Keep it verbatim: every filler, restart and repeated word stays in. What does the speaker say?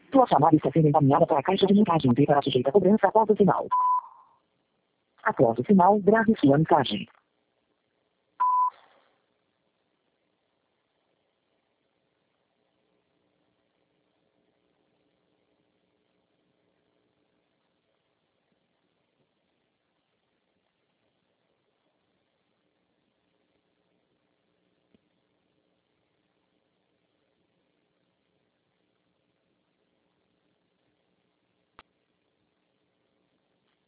Sua chamada está sendo encaminhada para a caixa de mensagem e para sujeita a cobrança após o sinal. Após o sinal, grave sua mensagem.